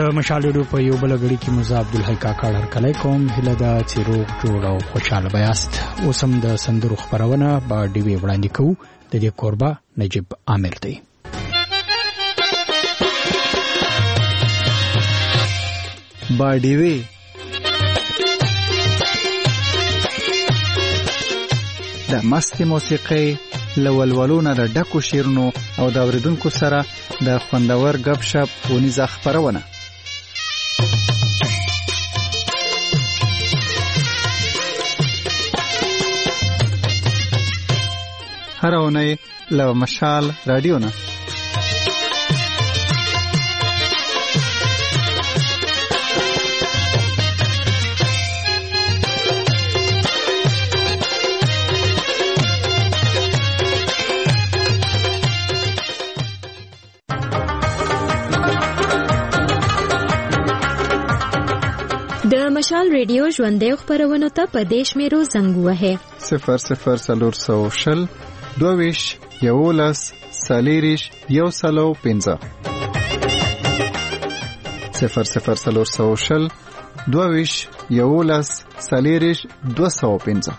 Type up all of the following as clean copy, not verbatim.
د مشال ریډیو په یو بل غړي کې مزه عبدالحی کاکړ هرکلی کوم. هیله ده چې روغ جوړ او خوشاله بیاست. اوس هم د سندرو خپرونه به ډیوې وړاندې کوو. د دې کوربه نجیب عامر دی. با ډیوې د مستې موسیقۍ له ولولونه د ډکو شیرونو او د اوریدونکو سره د خوندور ګپ شپ ونیزه خپرونه. هر اونۍ له مشال رادیو نه. د مشال ریډیو ژوندۍ خپرونو ته په دې شمیرو زنګ ووهئ: 0040 22 11 40 105 0040 22 11 40 205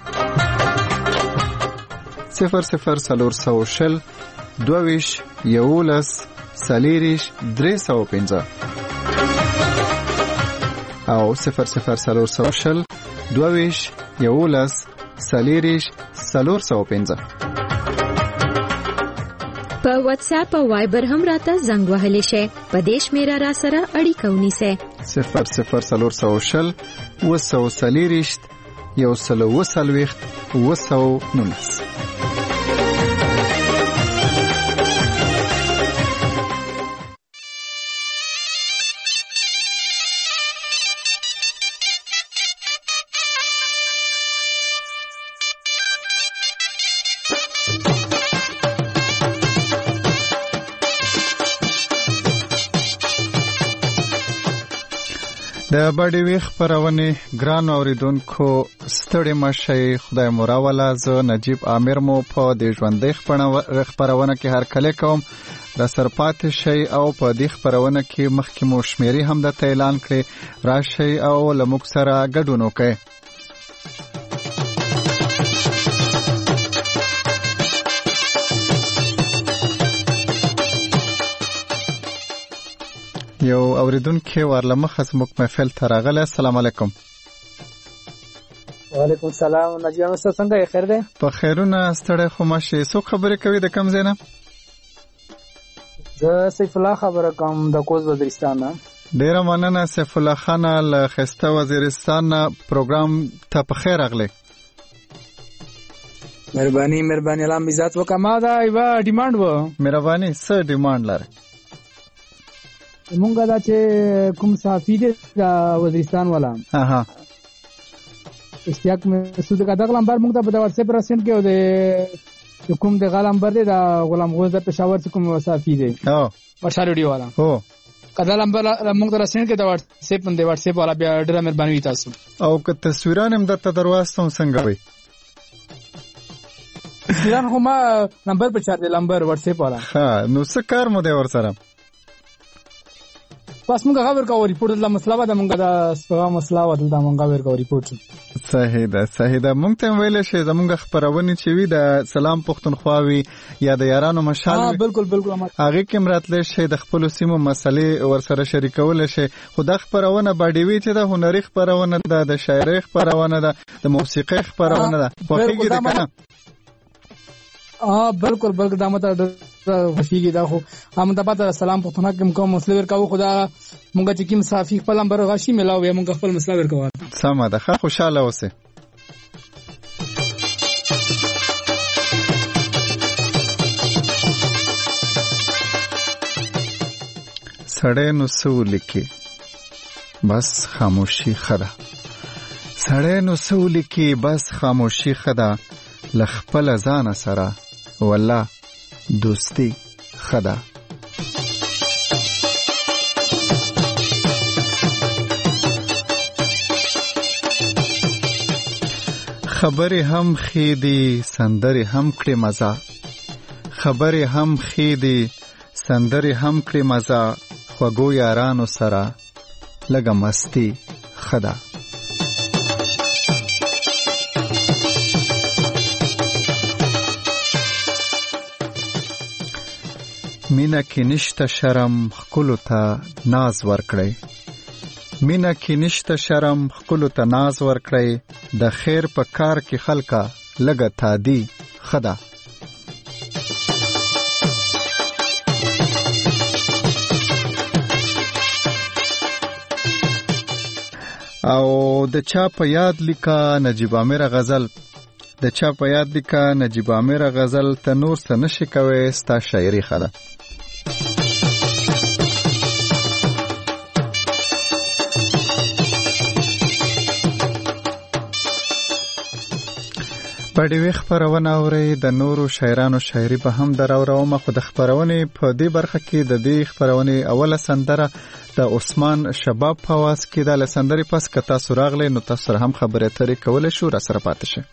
0040 22 11 40 305 او 0040 22 11 40 405. په واتس اپ او وایبر هم راته زنګ وهلی شئ. په دې شمیره را سره اړیکه ونیسئ. 0040 240 140 219. د باډي خبرونه ګران اوریدونکو ستړي مشي. خدای مو راولا. زه نجیب عامر مو په دې ژوندۍ خبرونه کې هر کله کوم. را سرپات شي او په دې خبرونه کې مخکې مو شمیري هم د اعلان کړي. راشي او لموږ سره ګډون وکړئ. یو اوریدونکو ورلمخه زموږ محفل ته راغلی. السلام علیکم. وعلیکم السلام. نجیب مستر څنګه خیر دی؟ په خیرونه ستړی خو ماشي. څوک خبرې کوي د کوم ځای نه؟ زه سیف الله خبره کوم د کوز وزیرستان نه. ډیره مننه سیف الله خان له خسته وزیرستان پروګرام ته په خیر راغلی. مهرباني الله عزت وکما دا یو ډیماند و. مهرباني څه ډیماند لري؟ مونږه دا چې کوم صحافي دی د وزیرستان والا اشتیاق مسعود کا دغه نمبر مونږ ته په واتس اپ راسند کې او د کوم د غلام نمبر دی د غلام غوز د پېښور څخه کوم صحافي دی ورشا ریډیو والا کدا نمبر مونږ ته راسند کې د واتس اپ والا بیا ډېر مهرباني تاسو. او که تصویران هم درته درواستم څنګه وي؟ تصویران خو ما نمبر په چار دی نمبر واتس اپ والا. ها نو څه کار مو دی ور سره؟ پس مونږ خبر کوو ریپورت د مسله ده. مونږ د سپغا مسله ودل د مونږ خبر کوو ریپورت. صحیح ده. مونږ ته ویل شي زمونږ خبرونه چې وي د سلام پښتونخوا وي یا د یارانو مشال. بالکل هغه کې مراتله شي د خپل سیمو مسلې ور سره شریکول شي. خو د خبرونه باندې وی چې د هنري خبرونه ده، د شاعري خبرونه ده، د موسیقي خبرونه ده. په کې ده کنه. بالکل دا مته وفیږي. دا خو هم د پاتې سلام پښتونخوا کوم مسله ورکاو. خدا مونږ چې کوم صافي خپل نمبر غشي ملاوي مونږ خپل مسله ورکاو. سمه ده. خوشاله اوسه. سړی نو سولې کې بس خاموشي خدا. سړی نو سولې کې بس خاموشي خدا. لخپل ځان سره والله دوستی خدا. خبرې هم خېدي سندرې هم کړې مزه. خبرې هم خېدي سندرې هم کړې مزه. خوږو یارانو سره لګه مستی خدا. مینا کې نشته شرم خکلو ته ناز ورکړی، مینا کې نشته شرم خکلو ته ناز ورکړی، د خیر په کار کې خلکا لګه تادی خدا. او د چا په یاد لیکا نجیب عامر غزل، د چا په یاد لیکا نجیب عامر غزل، ته نور څه نشي کوي ستا شاعري خدا. په ډیوې خپرونه اورئ، د نورو شاعرانو شاعري به هم دراورومه، خو د خپرونې په دې برخه کې د دې خپرونې اوله سندره د عثمان شباب په आवाज کې د سندرې پس که تاسو راغلی نو تاسو سره هم خبرې اترې کولی شو، را سره پاتې شئ.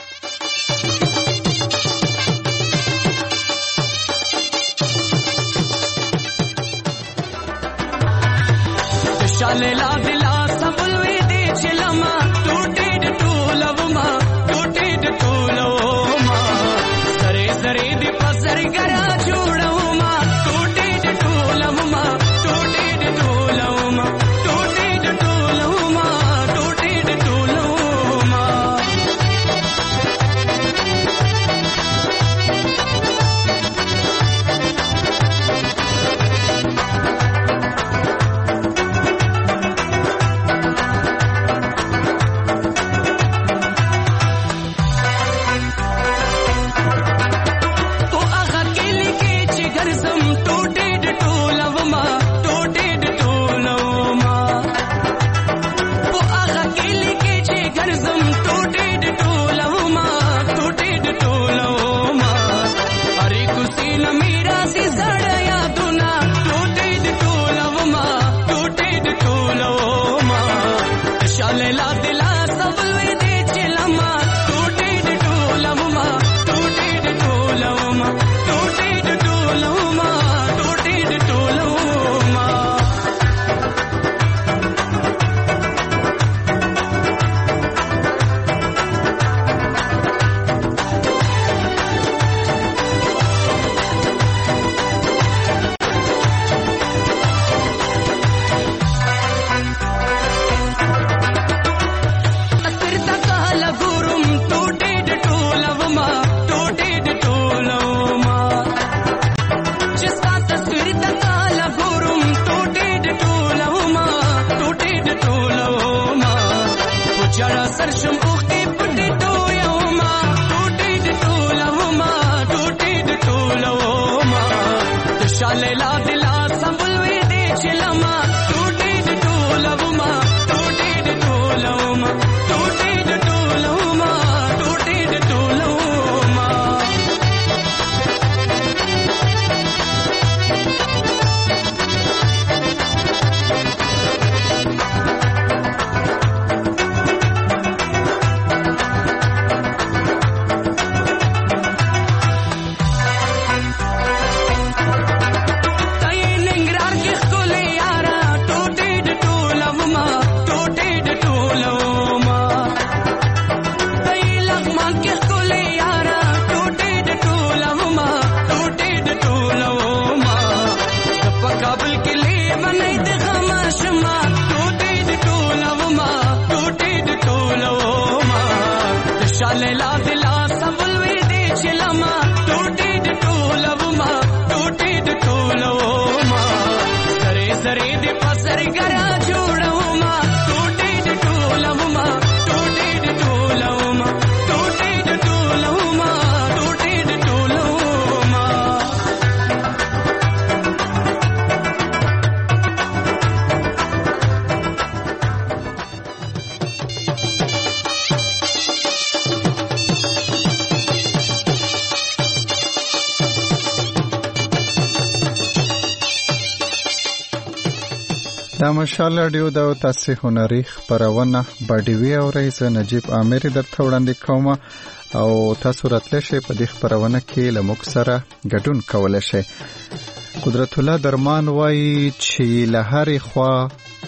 دا مشال رادیو دا تاسو هنري خبرونه باډیوي اورئ. زه نجیب عامر درته وړاندې کوم او تاسو راتلی شئ په دې خبرونه کې له موږ سره ګډون کولی شئ. قدرت الله درمان وایي چې له هرې خوا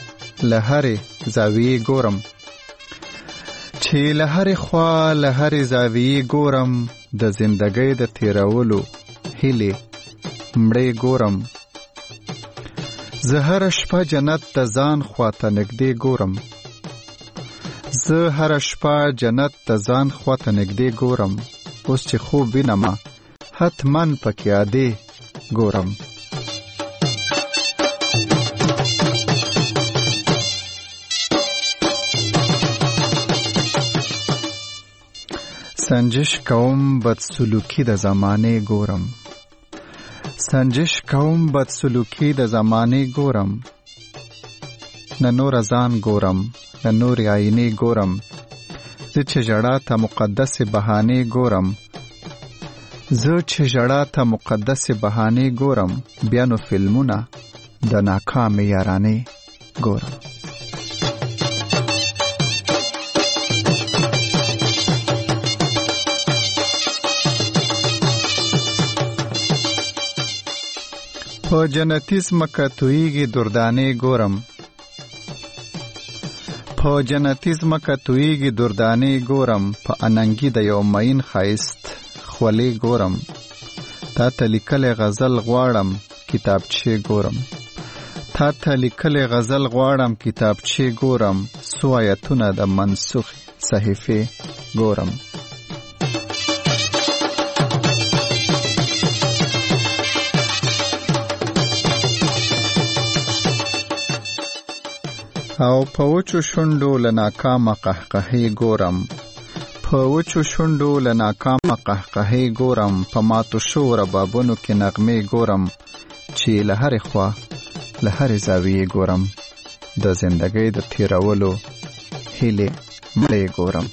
لهرې زاویې ګورم چې لهرې خوا لهرې زاویې ګورم د زندګۍ د تیرولو هیلې مړې ګورم زه هره شپه جنت د ځان خواته نږدې ګورم زه هره شپه جنت د ځان خواته نږدې ګورم اوس چې خوب وینمه حتماً پکې عادي ګورم سنجش کوم بد سلوکی د زمانه ګورم سنجش کوم بد سلوکی د زمانه ګورم نه نور ځان ګورم نه نور عینې ګورم زه چې جړا ته مقدس بهانه ګورم زه چې جړا ته مقدس بهانه ګورم بیا نو فلمونه د ناکام یارانه ګورم په جنتی زمکه تویږي دردانې ګورم په جنتی زمکه تویږي دردانې ګورم په اننګي د یو مین ښایست خولې ګورم تا ته لیکلې غزل غواړم کتابچې ګورم تا ته لیکلې غزل غواړم کتابچې ګورم څو آیتونه د منسوخ صحیفې ګورم او په وچو شونډو له ناکامه قهقهې ګورم په وچو شونډو له ناکامه قهقهې ګورم په ماتو شو ربابونو کې نغمې ګورم چې له هرې خوا له هرې زاویې ګورم د زندګۍ د تیرولو هیلې مړې ګورم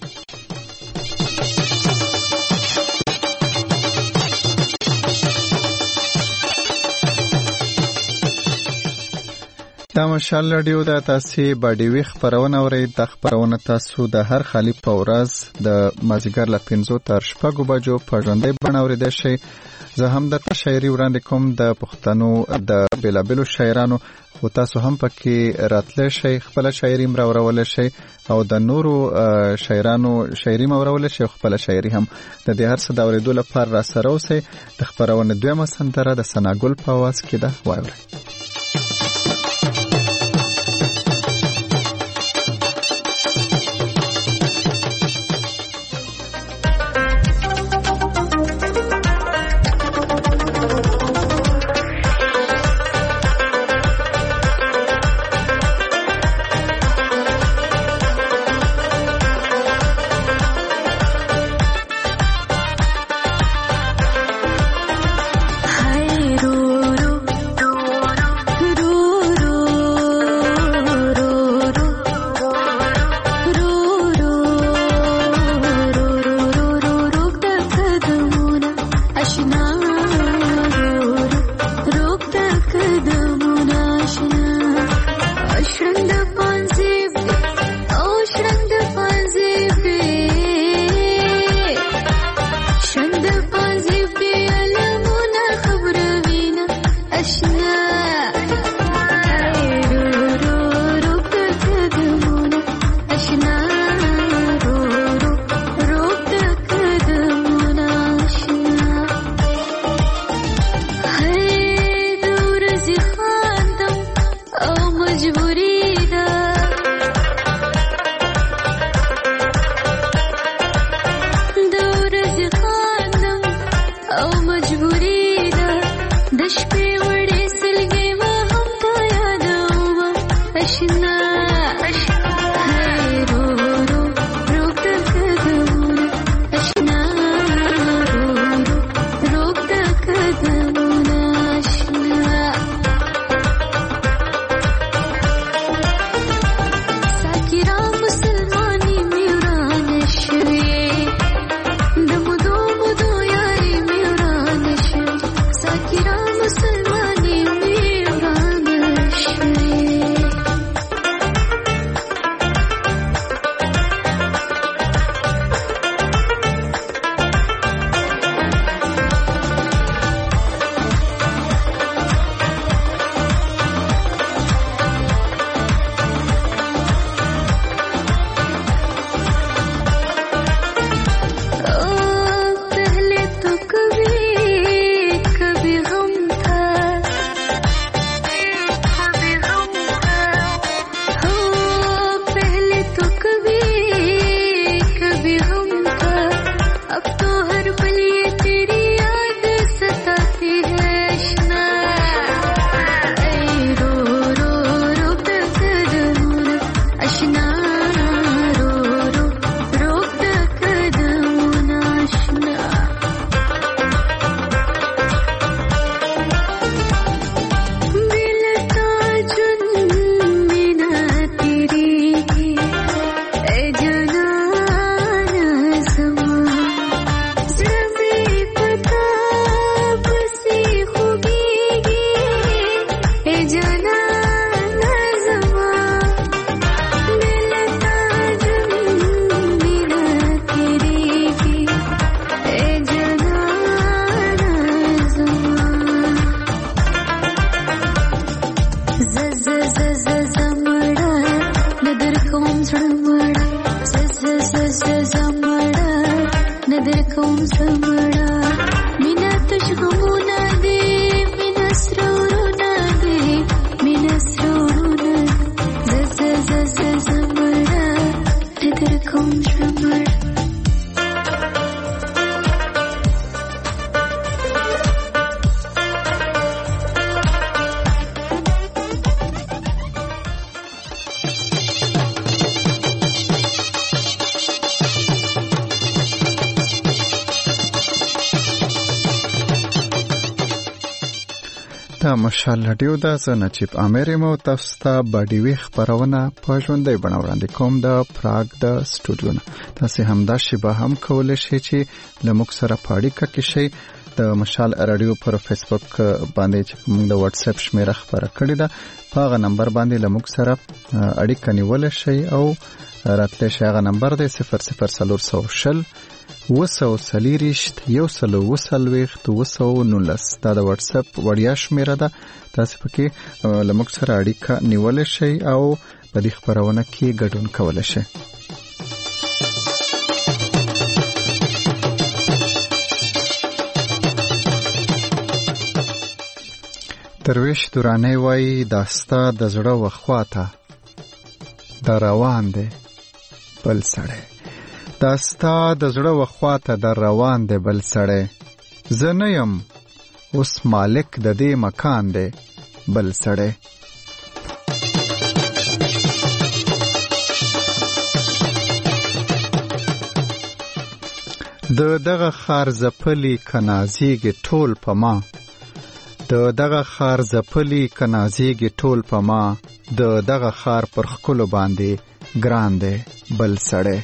دا مشال رادیو د تاسې باډیوي خپرونه اورئ. دا خپرونه تاسو د هر خالي په ورځ د مازدیګر له 5 تر 6 بجو په ژوندۍ بڼه اورېدای شئ. زه هم درته شاعري وړاندې کوم د پښتنو د بېلابېلو شاعرانو، خو تاسو هم پکې راتلی شئ، خپله شاعري هم راورولی شئ او د نورو شاعرانو شاعري هم اورولی شئ او خپله شاعري هم. د دې هر څه د اورېدو لپاره راسره اوسئ. د خپرونې دویمه سندره د ثناګل په اواز کې ده، واورئ. Hey, کوم زمړه مینا تشغمونه دي مینا سرورونه دي مینا سرورونه زمړه تدر کوم زمړه دا مشال رادیو دا زه نجیب عامر یم او تاسو ته باډیوي خپرونه په ژوندۍ بڼه وړاندې کوم د پراګ د سټوډیو نه. تاسې همدا شیبه هم کولی شئ چې له موږ سره په اړیکه کې شئ. د مشال رادیو پر فیسبوک باندې چې موږ د واتس اپ شمیره خپره کړې ده په هغه نمبر باندې له موږ سره اړیکه نیولی شئ او راتلی شئ. هغه نمبر دی 00420 240 دا د واتس اپ وړیا شمیره ده. تاسو پکې له موږ سره اړیکه نیولی شئ او په دې خپرونه کې ګډون کولی شئ. درویش دورانی وایي دا ستا د زړه وخواته دا روان دی بل سړی، دا ستا د زړه وخواته در روان دی بل سړی، زه نه یم اوس مالک د دې مکان دی بل سړی. د دغه خار زپلی کنازیږي ټول په ما، د دغه خار زپلی کنازیږي ټول په ما، د دغه خار پر خکلو باندې ګران دی بل سړی.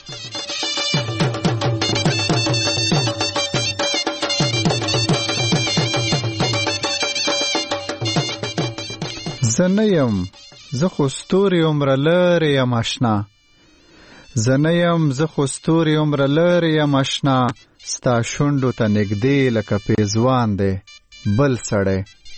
زه نه یم زه خو ستوري عمره لرې یم اشنا، زه نه یم زه خو ستوري عمره لرې یم اشنا، ستا شونډو ته نږدې لکه پیزوان دی بل سړی.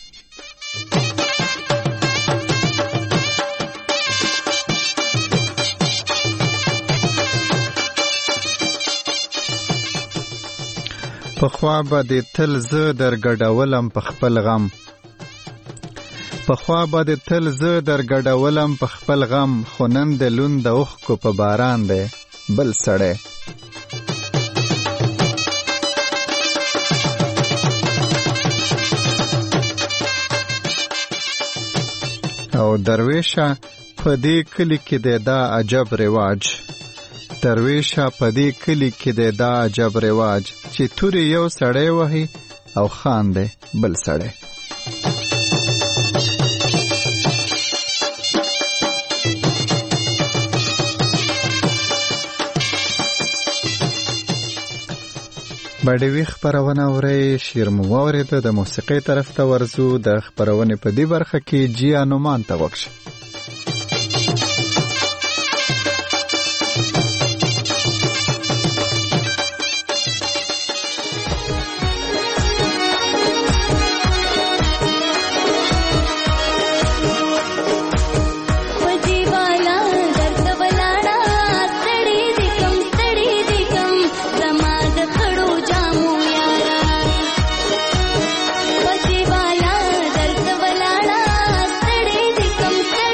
پخوا به دې تل زه در ګډولم په خپل غم، پخوا به دې تل زه در ګډولم په خپل غم، خو نن د لوند د اوښکو په باران دی بل سړی. او درویشه په دې کلی کې دی دا عجب رواج، درویشه په دې کلی کې دی دا عجب رواج، چې تورې یو سړی وهي او خان دی بل سړی. باډیوي خپرونه اورئ، شعر مو واورېده. د موسیقۍ طرف ته ورځو. د خپرونې په دې برخه کې جیا نومان ته غوږ شئ. Come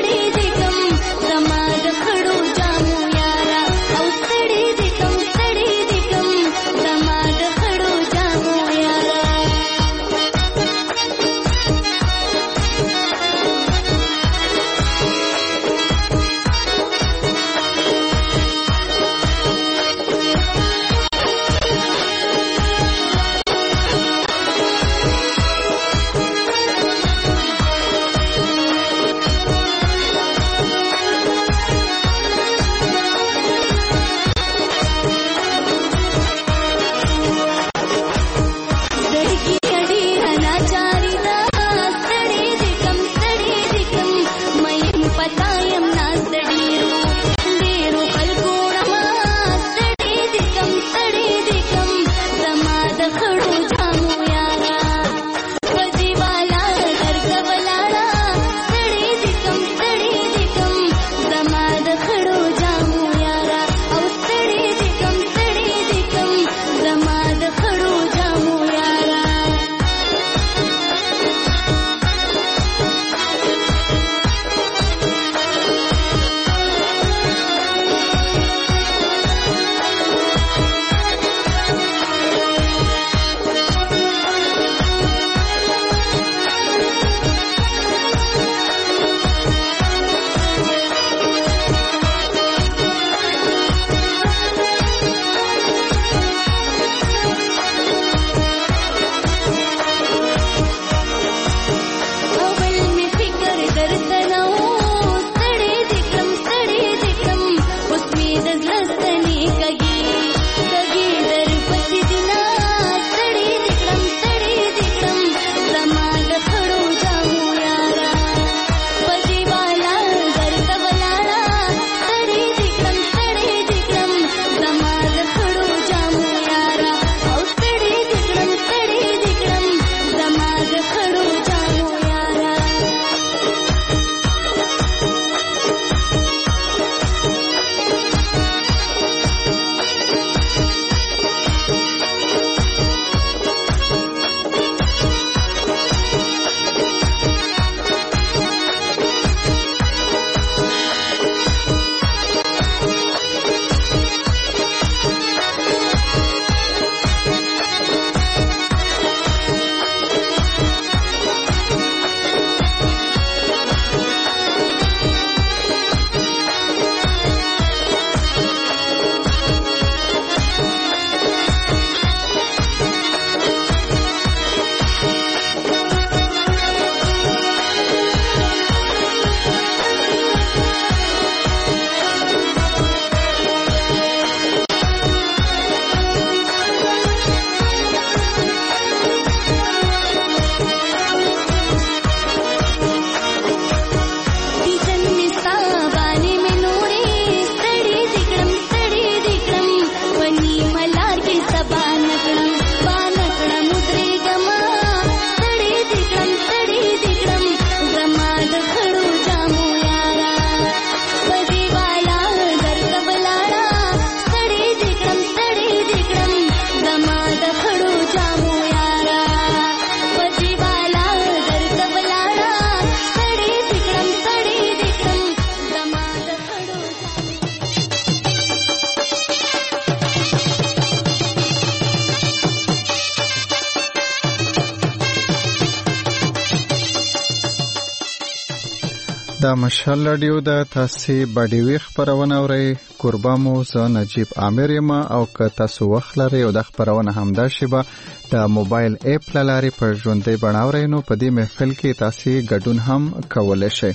دا مشال رادیو د تاسو باډیوي خبرونه اورئ. قربا مو زه نجیب عامر یم او که تاسو وخت لرئ او د خبرونه همدا شیبه د موبایل اپ لاري پر ژوندۍ بڼه اورئ نو په دې محفل کې تاسو ګډون هم کولای شئ.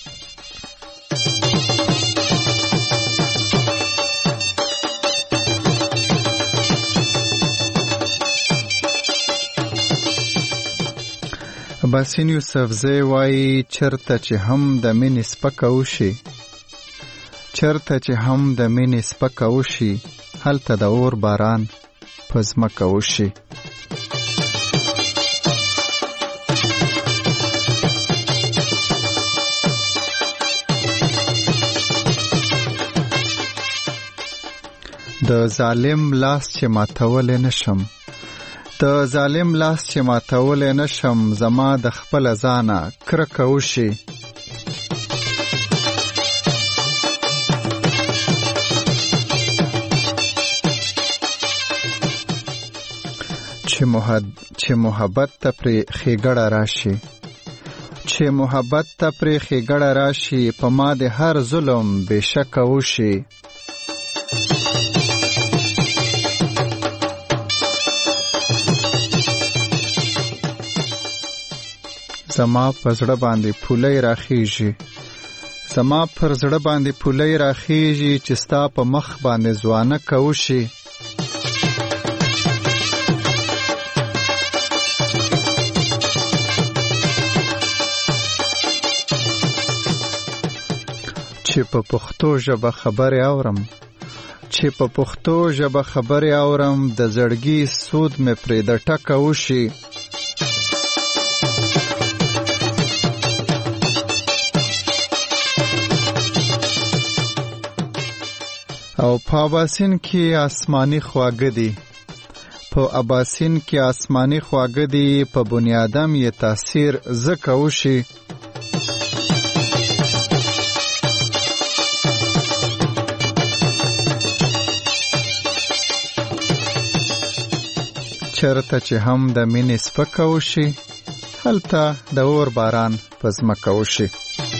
باسین یوسفزی وای چرته چې هم د مینې سپکه وشي، چرته چې هم د مینې سپکه وشي، هلته د اور باران په ځمکه وشي. د ظالم لاس چې ماتولی نشم، د ظالم لاس چې ماتولی نشم، زما د خپل ځانه کرکه وشي. چې محبت ته پرې ښېګړه راشي، چې محبت ته پرې ښېګړه راشي، په ما د هر ظلم بې شکه وشي. زما پر زړه باندې پولۍ راخیږي، زما پر زړه باندې پولۍ راخیږي، چې ستا په مخ باندې ځوانه کوشي. چې په پښتو ژبه خبرې اورم، چې په پښتو ژبه خبرې اورم، د زړګي سود مې پرې د ټکه وشي. او په اباسین کې آسمانی خواږه دي، په اباسین کې آسمانی خواږه دي، په بنیادم یې تاثیر ځکه وشي. چرته چې هم د مینې سپکه وشي، هلته د اور باران په ځمکه وشي.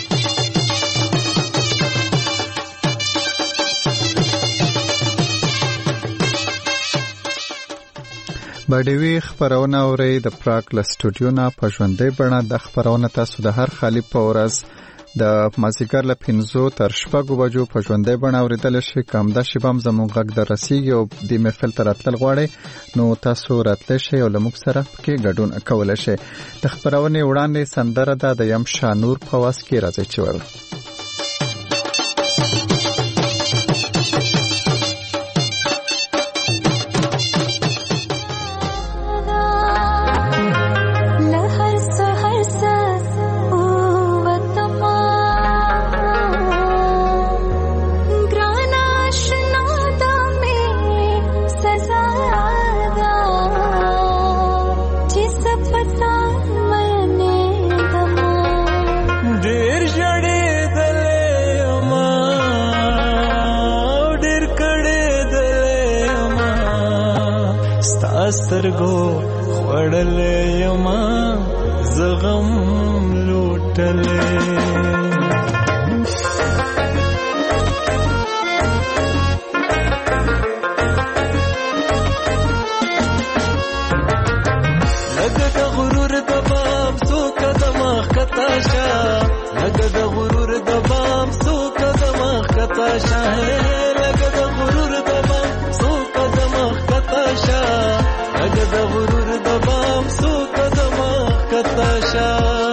باډیوي خبرونه اورئ د پراګ له سټوډیو نه په ژوندۍ بڼه. د خبرونه تاسو د هر خالي په ورځ د مازدیګر له 5 تر 6 بجو په ژوندۍ بڼه اورېدلی شئ. که همدا شیبه هم زموږ غږ در رسیږي او دې محفل ته راتلل غواړئ نو تاسو راتلی شئ او له موږ سره پکې ګډون کولی شئ. د خبرونې وړاندې سندره ده د یم شانور په آواز کې. راځئ چې واورو. سترګو خوړلې یما زغم لوټلې لګه د غرور د بام سو قدم خطا شه، لګه د غرور د بام سو قدم خطا شه، لګه د غرور د بام سو قدم خطا شه، لګه د غرور د بام سو قدم خطا شه.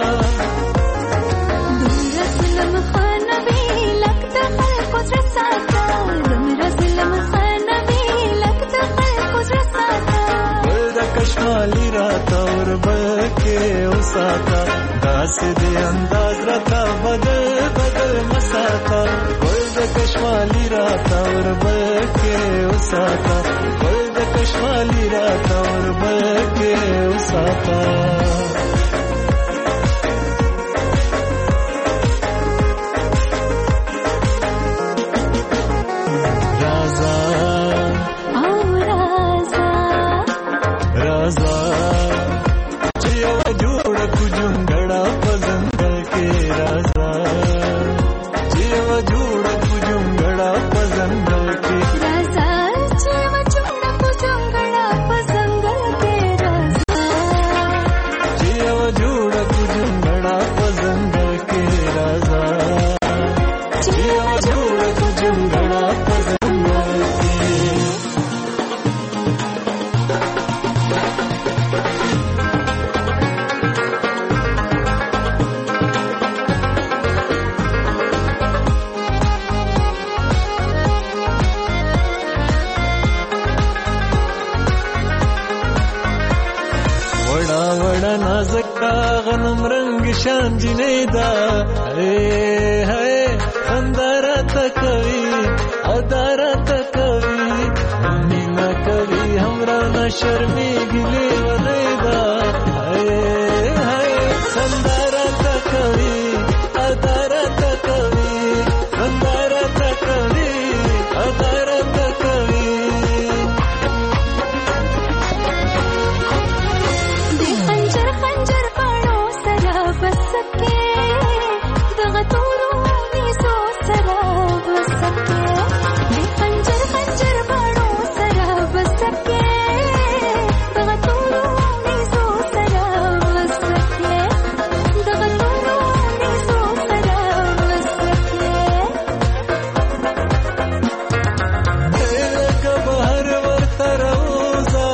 دومره ظلم خانوي لک د خلکو زړه ساته، دومره ظلم خانوي لک د خلکو زړه ساته، ګل د کشمالي راته وربکې وساته، داسې دې انداز راته بدل بدل مساته، ګل د کشمالي راته وربکې وساته، ګل د کشمالي راته وربکې وساته. چې یو جوړ کو جونګړه په ځنګل کې راځه نازکا غنم رنگ شان جنیدا هی خندارا تکوي ادارا تکوي مینا کوي همرا نه شرمېږي لیونیدا هی خندارا تکوي ادارا تکوي خندارا تکوي ادارا تکوي د خنجر خنجر پاڼو سره بسکه دغه تورو میزو سره بسکه د خنجر خنجر پاڼو سره بسکه دغه تورو میزو سره بسکه دغه تورو میزو سره بسکه لکه بهر ورته روزه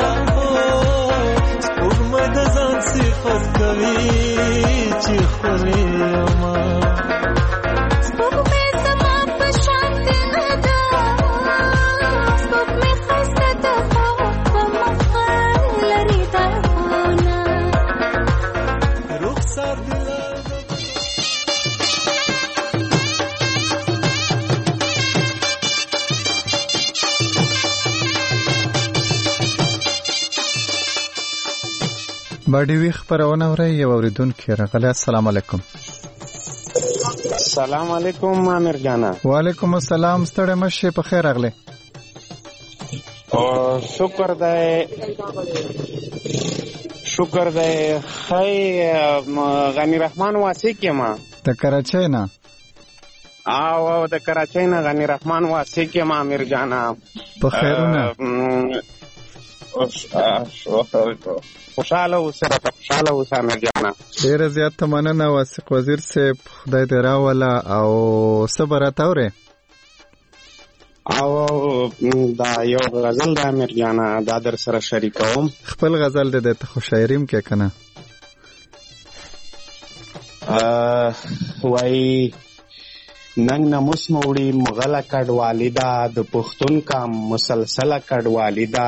سپوږمۍ د ځان صفت کوي چې ښکلې یمه سپوږمۍ زما په شان د نه ده سپوږمۍ ښایسته ده خو په مخه لري داغونه رخسار دې له باډي وی خبرونه اوري یو اوریدونکو راغلی. السلام علیکم. السلام علیکم امیر جانا. وعلیکم السلام. ستړی مشه په خیر راغلی. او شکر دی خی غنی رحمان واسی کې ما د کراچۍ نه او د کراچۍ نه غنی رحمان واسی کې ما امیر جانا په خیرونه خوشاله اوسه امیر جانا. ډیره زیاته مننه واسق وزیر صاحب، خدای دې راوله او صبر اتاوره. او دا یو غزل د امیر جانا دا در سره شریکوم. خپل غزل دې ته خو شاعریم کې کنه وای ننګ نموس موړي مغله کډ والدا د پښتون کا مسلسله کډ والدا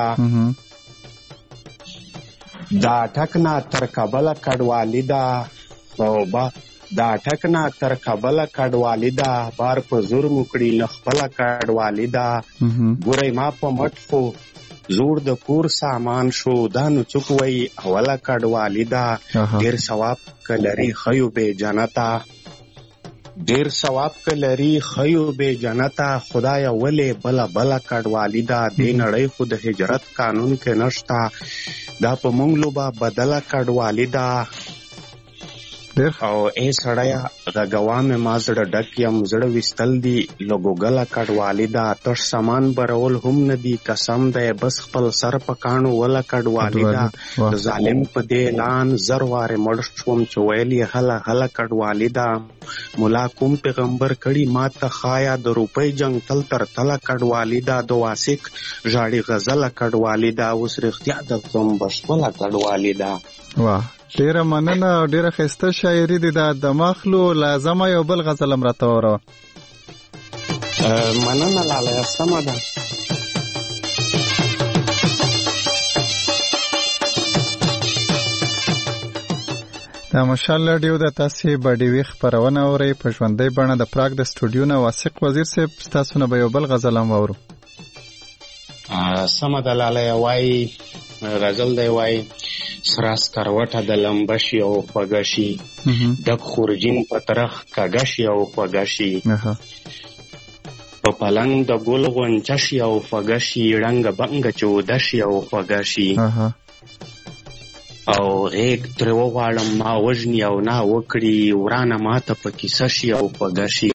دا ټکنا تر کابل کډ والدا توبه دا ټکنا تر کابل کډ والدا بار په زور مکړي نخبل کډ والدا ګورې ما په مټ خو زور د کور سامان شو دا نو چوکوي اوله کډ والدا ډیر ثواب کلري خيو به جنتا ډیر ثواب کلري خيو به جنتا خدای ولې بلا بلا کډ والدا دې نړۍ خود هجرت قانون کې نشتا دا په مونږ لوبا بدلا کډ والدا او ای سړیا د ګوام ما زړه ډک یم زړه وستل دی لوګوګلا کډ والدا تر سامان برول هم ندی قسم ده بس خپل سر پکانو ولا کډ والدا ظالم په دې اعلان زرواره مړ شوم چویلی هلا هلا کډ والدا مولا کوم پیغمبر کړي ما ته خایا د روپۍ جنگ تل تر تل کډ والدا د واسق ژاړي غزل کډ والدا اوس رښتیا د کوم بشپلا کډ والدا. واه ډیره مننه او ډیره ښایسته شاعري دي. دا د مخلو لازمه یو بل غزل هم راته وروه. مننه لاله سمه ده. دا ماشاءالله ډیو د تاسې باډي وی خبرونه اورئ په ژوندۍ بڼه د پراګ د سټوډیو نه. واسق وزیر صاحب ستاسو نه به یو بل غزل هم واورو. سمه ده لاله وای غزل دی وای سراس کروټه د لمبشي او خوګشي د خورجین په طرف کاګشي او خوګشي په پلنګ د ګل غونچشي او خوګشي رنگ بنګ چودشي او خوګشي او غیږ تر وغواړم ما وژني او نه وکړي ورانه ماته په کیسه شي او خوګشي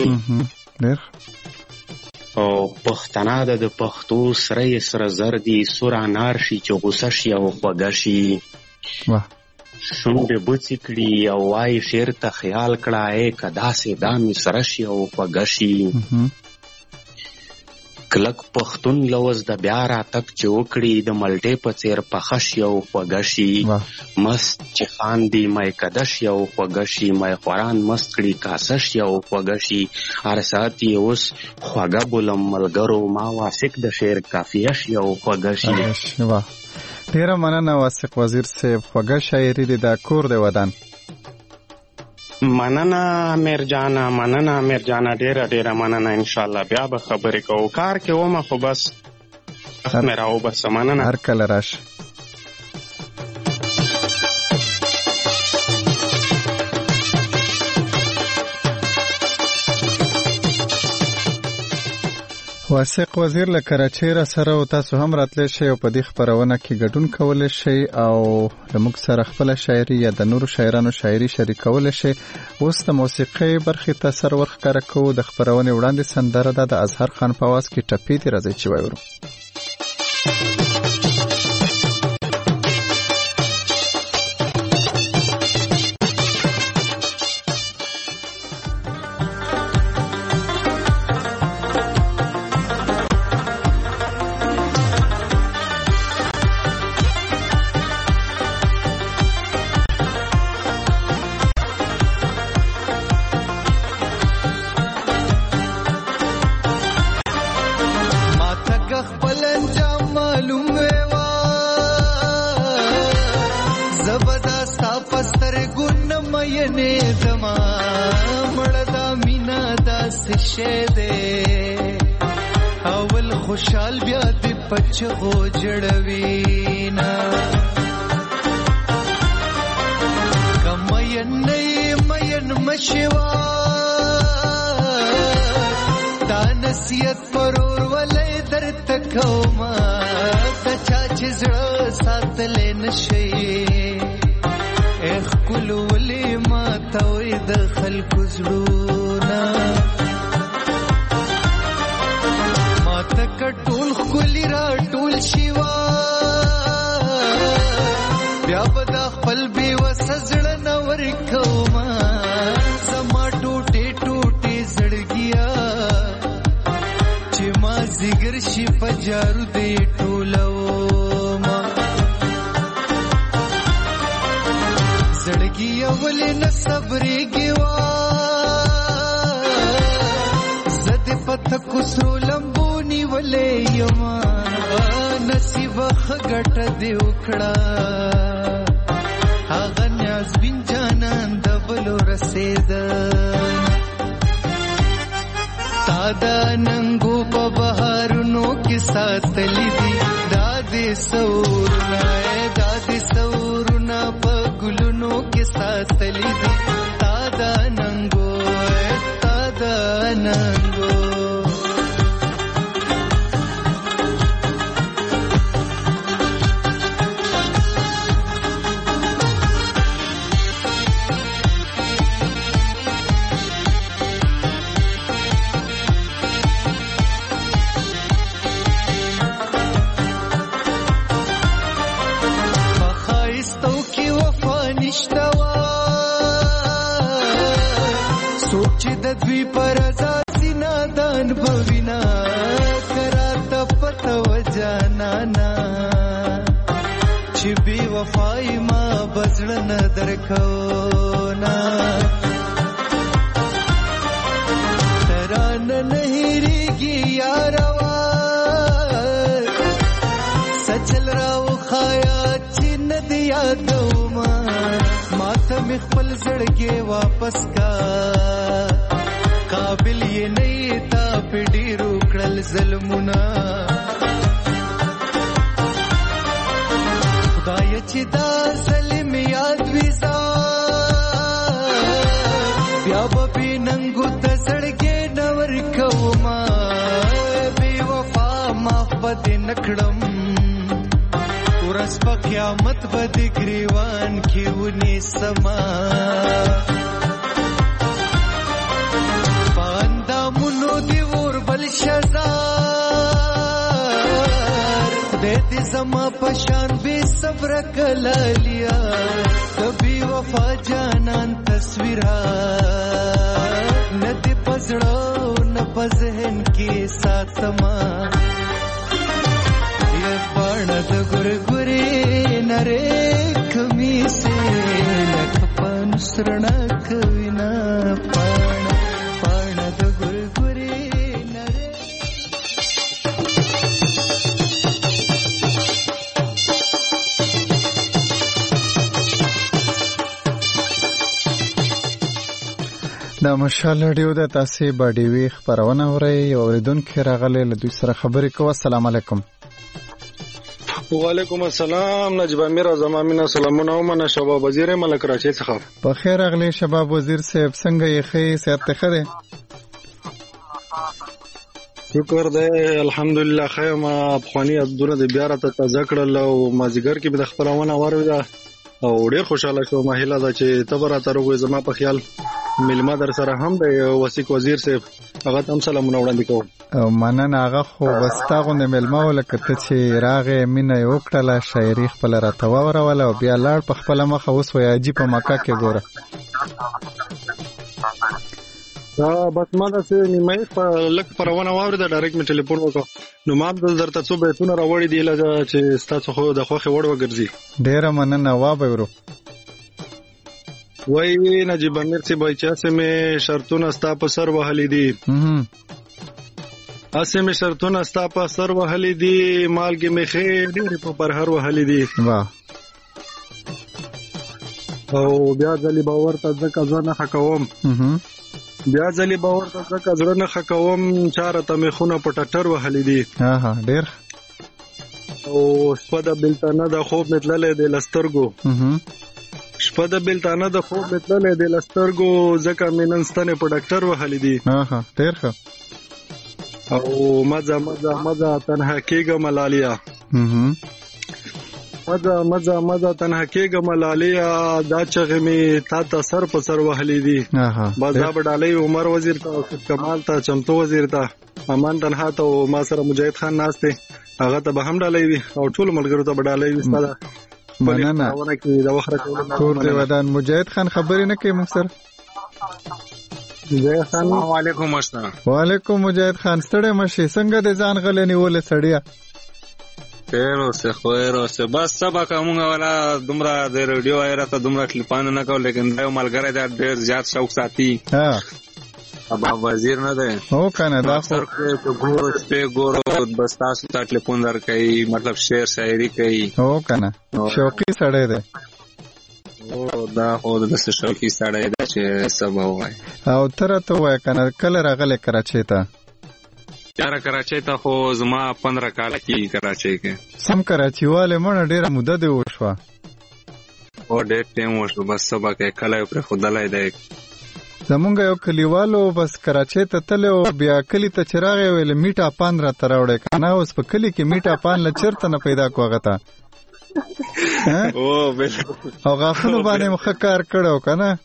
او پښتنه د پښتو سره سره زردي سور انار شي چې غوسه شي او خوګشي شونډې بوڅې کړي او وای شعر ته خیال کړه ای که داسې دامې سره شي او خوږه شي کلک پښتون لوز د بیا راتګ چې وکړي د مالټې په څېر پخه شي او خوږه شي مست چې خاندي مای کده شي او خوږه شي مای خوران مست کړي کاسه شي او خوږه شي هر ساعت یې اوس خوږه بولم ملګرو ما واسق د شعر کافیه شي او خوږه شي. ډیره مننه واسق وزیر صاحب، خوږه شاعري دې د کور د ودان. مننه امیر جانا ډیره مننه. ان شاء الله بیا به خبرې کوو. کار کې ومه خو بس مې راو بس. مننه، هر کله راشه. واسق وزیر له کراچۍ را سره او تاسو هم راتلی شئ او په دې خپرونه کې ګډون کولی شئ او له موږ سره خپله شاعري یا د نورو شاعرانو شاعري شریکولی شئ. اوس د موسیقۍ برخې ته سر ورښکاره کوو. د خپرونې وړاندې سندره ده د اظهر خان په آواز کې ټپې دې راځئ چې واورو. خوشحال بیا دی پچغو جڑوینا کمین نئی مین مشوا دا نصیت پرور ولی در تکوما دچا چزڑا سات لین شئی ایخ کلو ولی ما توی دخل کزڑونا ټول خلی را ټول شیوا بیا بدا خپل بی وسزړه نور کوما زما ټوټه ټوټه زړګیا چې ما زیګر شي پجارو دې ټولو ما زړګیا ولې نه صبرې گیوا زد پته کوسرو لمبو نیولې یما نصیب خګټ دی وکړه هغه نیاز بین جانان د بلو رسید تا دا ننګو په بهارونو کې ساتلې دي دادې سورنا په ګلونو کې ساتلې دي تا دا ننګو دوی پر ازاسی نادان بوینا کرات پتا و جانانا چی بی وفای ما بزرن درکونا تران نہیں ریگی یاروا سچل راو خایا چی ندیا دوما ماتا مخبل زڑگے واپس کا قابل یہ نہیں تا پیڈی روکڑل ظلمنا خدای چی دا ظلم یاد ویزا بیا ببی ننگو تزڑگے نور کوما بی وفا ماف بد نکڑم ورس پا قیامت بد گریوان کیونی سما شزار دیتی زما پشان بی صبر کلالیا کبھی وفا جانان تصویرہ ندی پزڑو نپزہن کی ساتما یہ پاند گرگری نرے کمی سے لکھ پان سرنک وینا پاند گرگری دا مشال رادیو د تاسې باډیوي خبرونه اورئ او اوریدونکي راغلي له دوی سره خبرې کوو. السلام علیکم. وعلیکم السلام. نجیب امیر زمامینه سلامونه ومنه. شباب وزیر ملک راچی څخه په خیر اغلی. شباب وزیر صاحب څنګه یې ښه صحت ته ښه دی؟ شکر دی الحمدلله ښه یم. افغاني عددونه د بیا راته تازه کړل او مازدیګر کې به د خپرونه واورېده او ډېر خوشحاله شوم. هیله ده چې ته به راته راغوې. زما په خیال میلمه در سره هم دی وسیق وزیر صاحب، هغه ته هم سلامونه وړاندې کوم. مننه. هغه خو بس تا غوندې میلمه و لکه ته چې راغې مینه یې وکړله، شاعري خپله راته واوروله او بیا لاړ په خپله مخه. اوس وایي حاجي په مکه کې ګوره. بس ما داسې نیمایي لږ خپرونه واورېده، ډایرکټ مې ټلیفون وکړ نو ما هم درته څو بیتونه راوړي دي لږ چې ستاسو خو د خوښې وړ وګرځي. ډېره مننه. وابه ورو وای نجیب امیر سی بای چې اسې مې شرطونه ستا په سر وهلي دي، اسې مې شرطونه ستا په سر وهلي دي، مالګې مې ښې ډېرې په پرهر وهلي دي. او بیا ځلې به ورته ځکه زه نښه کوم، بیا ځلې به ورته ځکه زړه نښه کوم، چاره ته مې خونه په ټټر وهلي دي. ډېر او شپه د بېلتانه د خوب مې تللی دی له سترګو، شپه د بېلتانه د خوب مې تللی دی له سترګو، ځکه مې نن ستنې په ډاکټر وهلي دي. ډېر ښه. او مزه مزه مزه تنها کېږم لالیا، مزه مزه مزه تنها کېږم لالیا، دا چغې مې تا ته سر په سر وهلي دي. بس دا به ډالۍ عمر وزیر ته او کمال ته چمتو وزیر ته امان تنها ته او ما سره مجاهد خان ناست دی، هغه ته به هم ډالۍ وي او ټولو ملګرو ته به ډالۍ وي. ستا مننه. کور دې ودان. مجاهد خان خبرې نه کوي موږ سره؟ مجاهد خان وعلیکم السلام. وعلیکم مجاهد خان. ستړی مشي، څنګه دې ځان غلی نیولې سړیه؟ خیر اوسه خیر اوسه. بس سبا کومه ولا دومره د ریډیو ایرا ته دومره کلیپانه نه کول، لیکن دا ملګری دا ډېر زیات شوق ساتي. ابا وزیر نه دی او کنه دا خو ګورو شپې ګورو بس تاسو ته ټلیفون درکوي، مطلب شعر شاعري کوي. او کنه شوقي سړی دی. او دا خو د شوقي سړی دی چې سبا وای. او تر ته وای کنه کله راغله کراچۍ ته؟ یاره کراچۍ ته خو زما 15 کال کې کراچۍ کې. سم کراچۍ والے مونږ ډیره موده دی وشوه. او ډېر ټیم وشو، بس سبا کې کله پر خدای دی. زمونږ یو کلیوالو بس کراچۍ ته تللی او بیا کلي ته چې راغی ویل میټا پان راته راوړی کنه. اوس په کلي کې میټا پان له چېرته نه پیدا کو هغه ته. او غاښونو باندې مو ښه کار کړی کنه.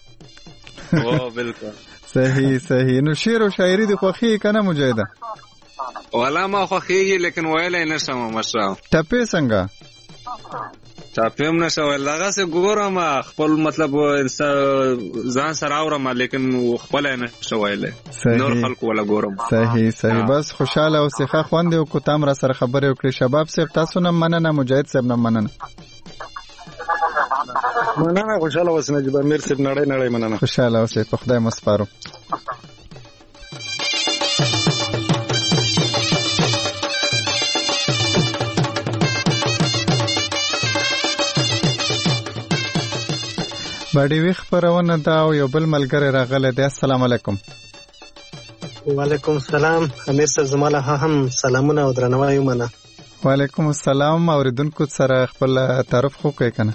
بالکل صحیح صحیح. نو شعر او شاعري دې خوښېږي که نه مجاهده؟ والا ما خوښېږي لیکن ویلی نه شم مشران. ټپې څنګه؟ ټپې هم نه شم ویل، هغسې ګورم خپل مطلب ځان سره اورم لیکن خپله یې نه شم ویلی، نور خلکو ولا ګورم. صحیح صحیح. بس خوشحاله اوسې، ښه خوند یې وکړو، تا هم را سره خبرې وکړې. شباب صاحب تاسو نه مننه، مجاهد صاحب نه مننه. مننه. خوشحاله اوسې نجیب امیر صاحب، نړۍ نړۍ مننه. خوشحاله اوسې، په خدای مو سپارو. باډیوي خبرونه دا او یو بل ملګری راغلی دی. السلام علیکم. وعلیکم السلام. امیر صاحب زما له هم سلامونه او درناوی ومنه. وعلیکم السلام. اوریدونکو سره خپل تعارف خو کوي کنه.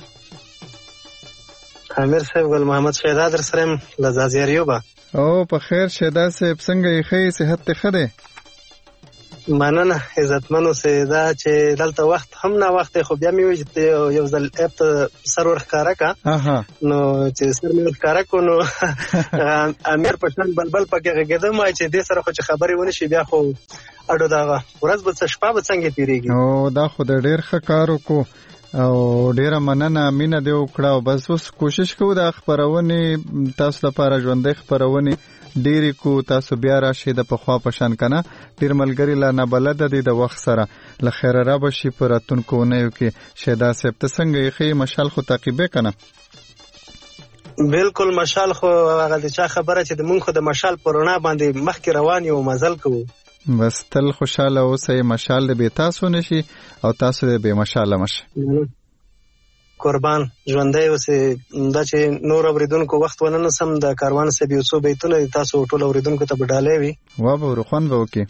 امیر صاحب ګل محمد شهدا در سره لزازیاریوبا. او په خیر شهدا صاحب څنګه یې ښه صحت ته ښه دی؟ مننه عزتمنو سیدا چې دلته وخت هم نه وخت خو بیا مې وځي یو ځل اپ ته سرور ښکارا کا نو چې سر مې ښکارا کو نو امیر پښتون بلبل پکې غږیدم چې دې سره خو چې خبرې ونی شي بیا خو اډو دا ورځ به شپه به څنګه تیریږي. او دا خو ډېر ښه کار وکړو او ډیره مننه مینه دی وکړه. او بس اوس کوشش کوو د خبرونې تاسو لپاره ژوندۍ خبرونې ډېرې کو. تاسو بیا راشئ د پخوا په شان کنه. ډېر ملګري لا نه بلده دي د وخت سره. له خیره را به شي په راتلونکو اونیو کې. شهدا صاحب ته څنګه یې ښې مشال خو تعقیبې کنه؟ بالکل مشال خو هغه د چا خبره چې مونږ خو د مشال په رڼا باندې مخکې روان یو مزل کوو. بس تل خوشاله اوسئ، مشال دې بې تاسو نشي او تاسو دې بې مشاله مشي. قربان ژوندی اوسې. دا چې نور اوریدونکو وخت ونه نسم د کاروان صاحب یو څو بیتونه تاسو ټول اوریدونکو ته بډالې وي وا به روخوان به وکي.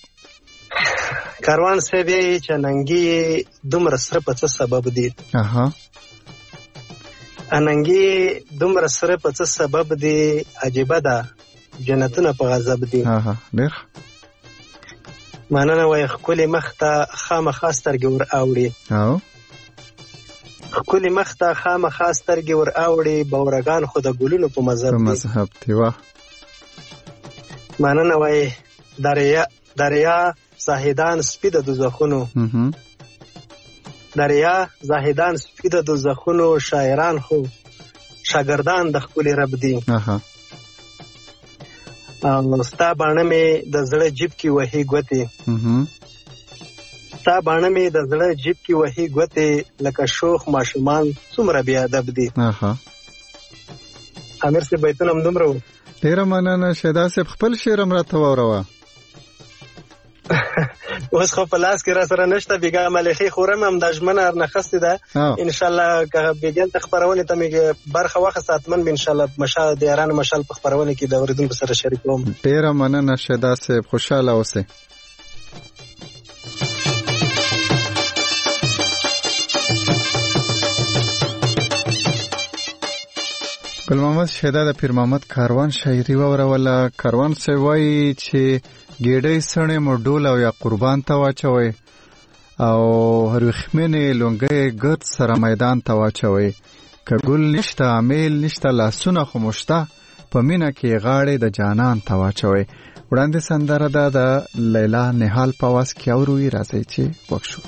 کاروان صاحب یې چې ننګي دومره سره په څه سبب دی. اننګي دومره سره په څه سبب دی عجیبه ده جنتونه په غضب دی. ډېر مننه وای ښکلې مخ ته خامخا سترګې ور اوړي. ښکلې مخ ته خامخا سترګې ور اوړي بورګان خو د ګلونو په مذهب دی. واه مننه وای دریا زاهدان سپي د دوزخونو. دریا زاهدان سپي د دوزخونو شاعران خو شاګردان د ښکلي رب دي. ستا باڼه مې د زړه جیب کې وهي ګوتې. ستا باڼه مې د زړه جیب کې وهي ګوتې لکه شوخ ماشومان څومره بې ادب دي. امیر صاحب بیتونه همدومره وو. ډېره مننه شهدا صاحب خپل شعر هم راته واوروه. اوس خو په لاس کې را سره نشته بیګا ملخي خورم هم د ژمنه نخستې ده انشاءالله که بیګل ته خپرونې ته مې برخه واخیسته حتما به انشاءالله د یارانو مشال په خپرونه کې د اورېدونکو سره شریکوم. ډېره مننه شهدا صاحب خوشحاله اوسئ. ګل محمد شهدا د پیر محمد کاروان شاعري واوروله. کاروان صاحب وایي چې ګېډۍ سڼې مو ډول او یا قربان ته واچوئ او هرخمنې لونګۍ ګرد سره میدان ته واچوئ. که ګل نشته امیل نشته لاسونه خو مشته په مینه کې غاړې د جانان ته واچوئ. وړاندې سندره ده د لیلا نهال په آواز کې اورو. راځئ چې وکشو.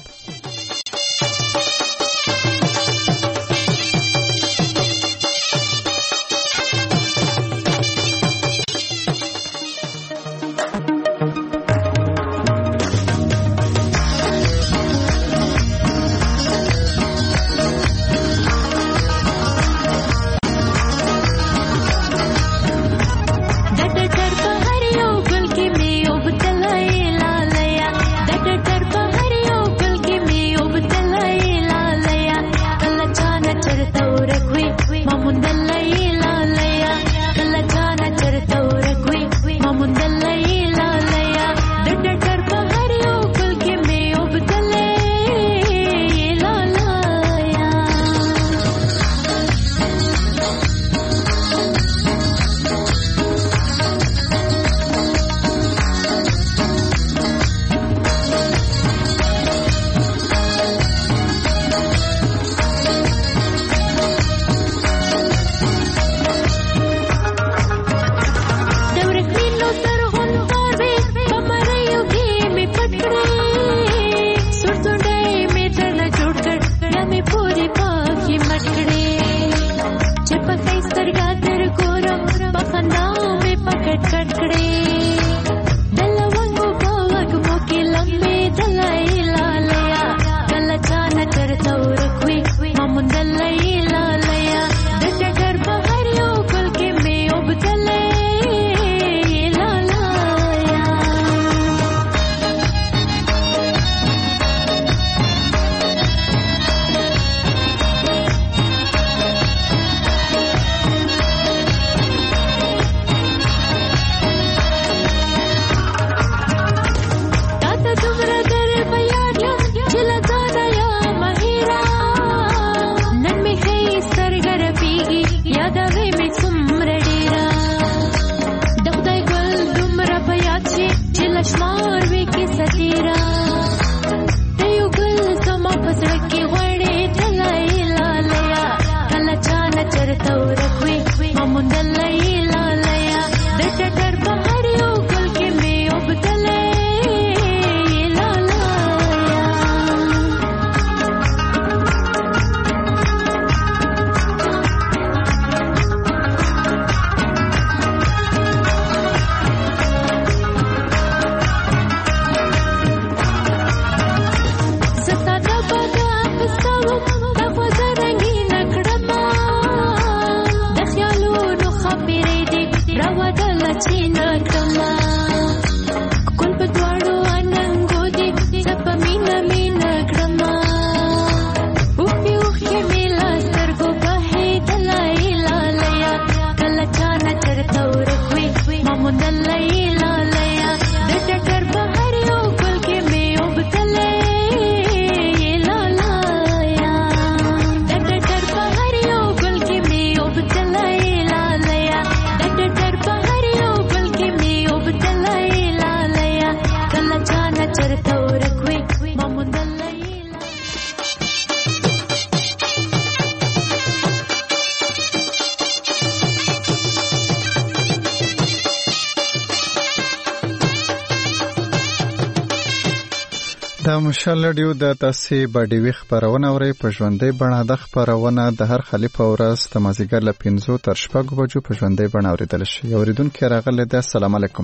مشال رادیو د تاسې باډیوي خبرونه اورئ په ژوندۍ بڼه. د خبرونه د هر خلیف په ورځ د مازدیګر له 5 تر 6 بجو په ژوندۍ بڼه اورېدلی شي. اورېدونکي راغلی دی. السلام علیکم.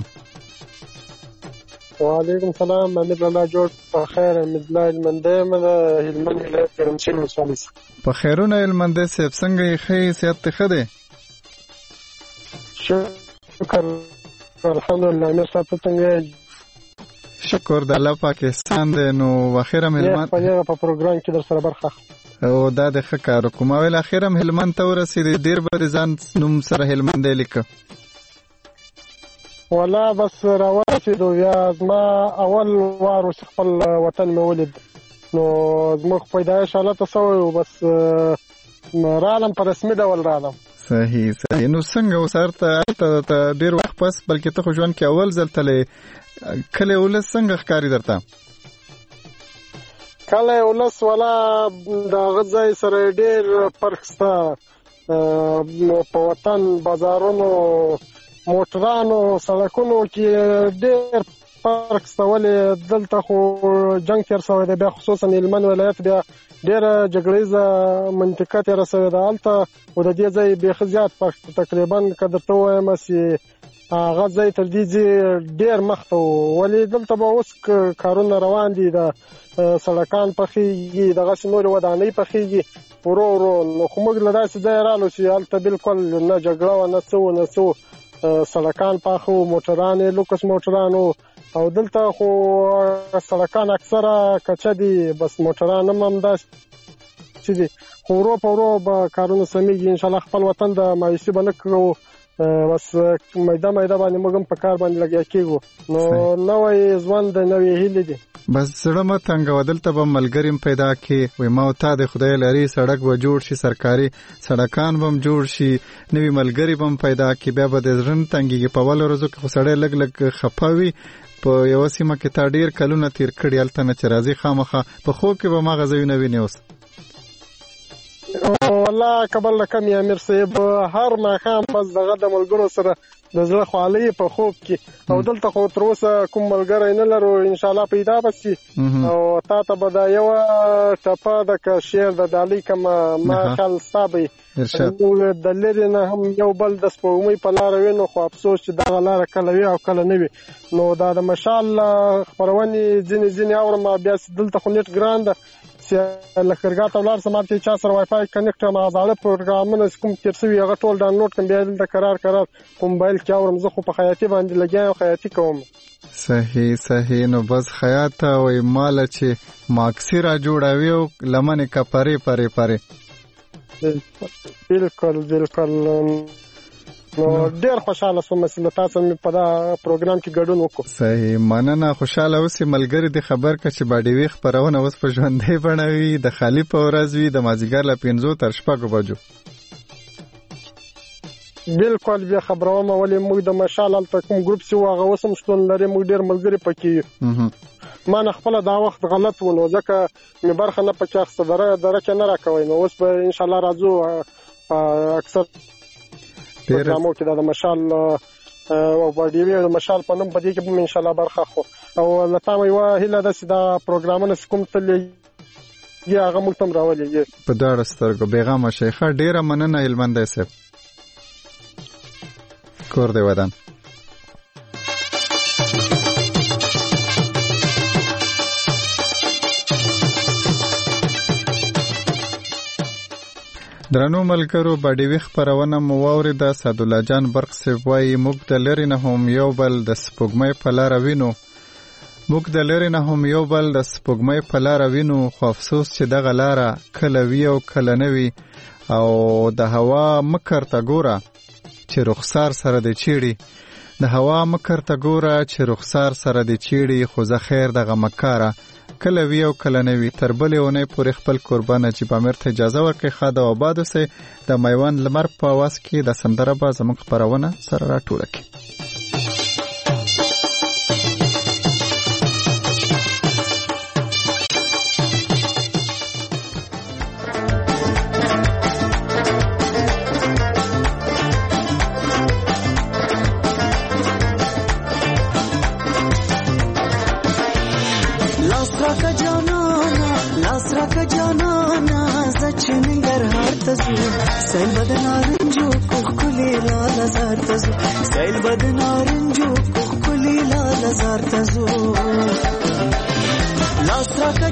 وعلیکم السلام. امید الله جوړ په خیر. امید الله هلمندی یم د هلمند ولایت ګرمسیر ولسوالۍ څخه. په خیرونه هلمندی صاحب، څنګه یې؟ ښه یې؟ صحت دې ښه دی؟ شکر الحمدلله. امیر صاحب ته څنګه یې؟ شکر د الله پاک احسان دی. نو اخیرا هلمند په پروګرام کې در سره برخه او دا د ښه کار وکړو. ما ویل اخیرا هلمند ته ورسېدې، ډېر به د ځان نوم سره هلمندی لیکه. والله بس راورسېدو. بیا زما اول وار چې خپل وطن مې ولید، نو زموږ پیدایش هلته سوی و. بس رالم په رسمي ډول رالم. صحیح صحیح. نو څنګه اوس هلته ډېر وخت پس، بلکې ته خو ژوند کې اول ځل تلې، کلی ولس څنګه ښکاري درته؟ کلی ولس والا د هغه ځای سره ډېر فرق شته. په وطن بازارونو، موټرانو، سړکونو کې ډېر فرق شته. ولې دلته خو جنګ تېر شوی دی، بیا خصوصا هلمند ولایت بیا ډېره جګړیزه منطقه تېره شوې ده هلته، او د دې ځای بیخي زیات فرق تقریبا که درته ووایم چې هغه ځای تر دې ځای ډېر مخته و. ولې دلته به اوس کارونه روان دي، د سړکان پخېږي، دغسې نورې ودانۍ پخېږي ورو ورو. نو خو موږ له داسې ځایه رالو چې هلته بالکل نه جګړه وه، نه څه و نه څه و. سړکان پاخه و، موټران یې لوکس موټران و، او دلته خو سړکان اکثره کچه دي، بس موټران هم همداسې دي. خو ورو په ورو به کارونه سمیږي انشاءالله. خپل وطن د مایوسي به نه کوو، بس میده باندې موږ هم په کار باندې لګیا کېږو. نو نوی ژوند د نوې هیلې دي. بس زړه مه تنګوه، دلته به ملګري هم پیدا کړې. وایي ما او تا د خدای لري، سړک به جوړ شي، سرکاري سړکان به هم جوړ شي، نوي ملګري به هم پیدا کړي. بیا به د زړه نه تنګېږي. په اولو ورځو کې خو سړی لږ لږ خفه وي. په یوه سیمه کې تا ډېر کلونه تېر کړي، هلته نه چې راځي خامخا په خوب کې به مغه ځایونه وینې. اوس والله کبل کم یا امیر صاحب، هر ماښام بس دغه د ملګرو سره د زړه خوالی په خوب کې. او دلته خو تر اوسه کوم ملګری نه لرو، انشاءالله پیدا به شي. او تا ته به دا یوه ټپه ده که شعر د ډالۍ کمه، ما خیال ستا به موږ د لرې نه هم یو بل د سپوږمۍ په لاره وینو، خو افسوس چې دغه لاره کله وي او کله نه وي. نو دا د مشال خپرونې ځینې اورم، بیا دلته خو نیټ ګران ده چې لښکرګاه ته ولاړ سم، هلته چا سره وای فای کنیکټ یم، هغه زاړه پروګرامونه چې کوم تېر شوي هغه ټول ډاونلوډ کړم، بیا دلته قرار په موبایل کې اورم. زه خو په خیاطي باندې لګیا یم، خیاطي کوم. صحیح صحیح. نو بس خیاطه وایي ماله چې ماکسي را جوړوي او لمنې کپرې پرې پرې. بالکل بالکل. نو ډېر خوشاله شوم چې له تاسو مې په دا پروګرام کې ګډون وکړو. صحیح، مننه. خوشاله اوسې. ملګري دې خبر کړه چې باډیوي خپرونه اوس په ژوندۍ بڼه وي، د خالي په ورځ وي، د مازدیګر له 5 تر 6 بجو. بالکل بیا خبروم. ولې موږ د مشال هلته کوم ګروپ چې و هغه اوس هم شتون لري، موږ ډېر ملګري پکې یو. ما نه خپله دا وخت غلط و، نو ځکه مې برخه نه پکې اخیسته، دره کې نه راکوئ. نو اوس به انشاءالله راځو اکثر پروګرامو کې د مشال او باډیوي د مشال په نوم په دې کې به انشاءالله برخه اخلو. او له تا مې یوه هیله ده چې دا پروګرامونه چې کوم تللي هغه موږ ته هم راولېږي په دواړو سترګو. بېغمه شئ. ښه، ډېره مننه هلمندی صاحب. کور دی ودان. درنو ملګرو، باډیوي خپرونه مو واورېده. سعدالله جان برق صاحب وایي موږ د لرې نه هم یو بل د سپوږمۍ په لاره وینو، موږ د لرې نه هم یو بل د سپوږمۍ په لاره وینو، خو افسوس چې دغه لاره کله وي او کله نه وي. او د هوا مکر ته ګوره چې رخسار سره د چیړي، د هوا مکر ته ګوره چې رخسار سره د چیړي، خو زه خیر دغه مکاره کله وی او کله نه وي. تر بلې اونۍ پورې خپل قربان نجیب امیر ته اجازه ورکړئ. ښه د آباد اوسئ. د میوند لمر په اواز کې د سندره به زموږ خپرونه سره راټوله کړي. لاس راکه جانانا لاس راکا جانانا زچنی گرهار تزو سیل بدنارنجو کلی لالا زار تزو سیل بدنارنجو کلی لالا زار تزو لاس راکا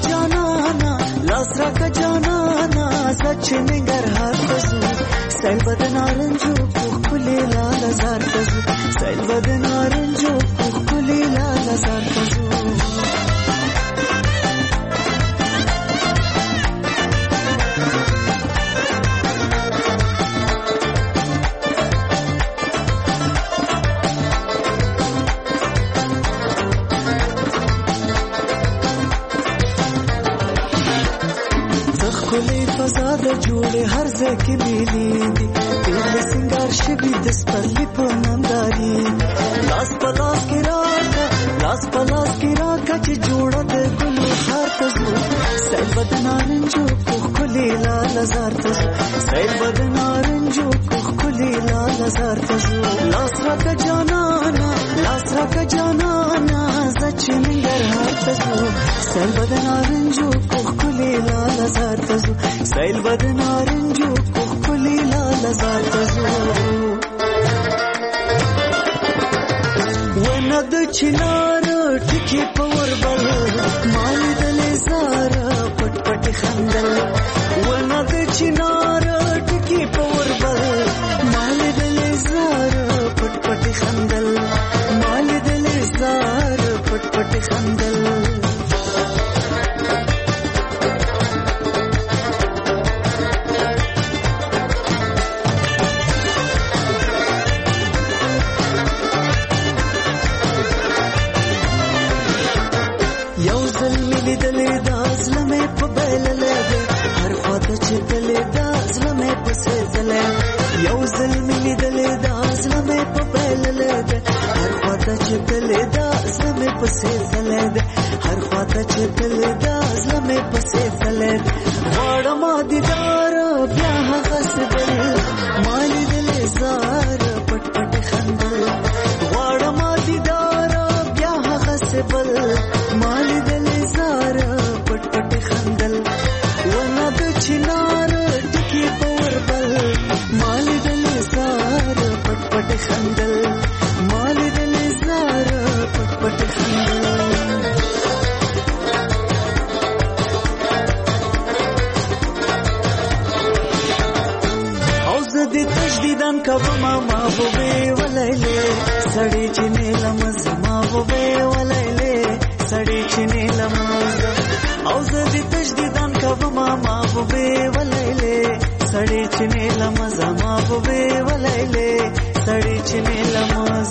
جانانا زچنی گرهار تزو سیل بدنارنجو کلی لالا زار تزو سیل بدنارنجو کلی لالا زار تزو جوړه هر ځای کې ملي دي په سنگار شبي د سپلې په ننداري لاس پلاس کې راکا چې جوړه د ګلو خار تزو سیل بدنارنجو کلی لالا زار تزو سیل بدنارنجو کلی لالا زار تزو لاس راکا جانانا زچنی گرهار تزو سیل بدنارنجو کلی لالا زار تزو سیل بدنارنجو کلی لالا زار تزو ونه د چنار ټکی پور بل مال دلې زار پټ پټ خندل ونه د چنار ټکی پور بل مال دلې زار پټ پټ خندل مال دلې زار پټ پټ خندل هر خواته چې دل دا زلمې پسې زلې واړه ما دیدار بیا هغه سبل مالې دل زار پټ پټ خندل واړه ما دیدار بیا هغه سبل مالې دل زار پټ پټ خندل ونه د چنار ټکی پور بل مالې دل زار پټ پټ خندل مالې دل زار پټ پټ خندل تجدیدن کبما محبوبه ولایله سړی چې نیلمز محبوبه ولایله سړی چې نیلمز او زه دې تجدیدن کبما محبوبه ولایله سړی چې نیلمز محبوبه ولایله سړی چې نیلمز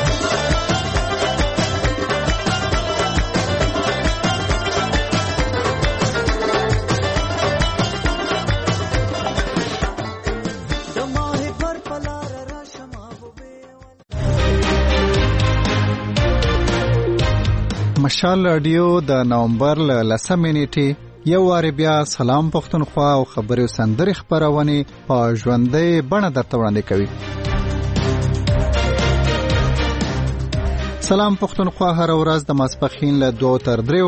مشال رادیو د نومبر ل 10 نیټه یو واری بیا سلام پښتونخوا او خبري سندري خبرونه په ژوندۍ بڼه درته وړاندې کوي. سلام پښتونخوا هر ورځ د ماسپخین له 2 تر 3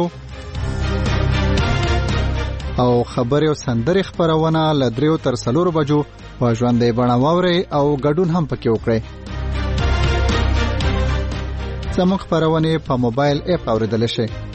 او خبري سندري خبرونه له 3 تر 4 بجو په ژوندۍ بڼه واوري او ګډون هم پکې وکړي. زموږ خبرونه په موبایل اپ اوریدل شي.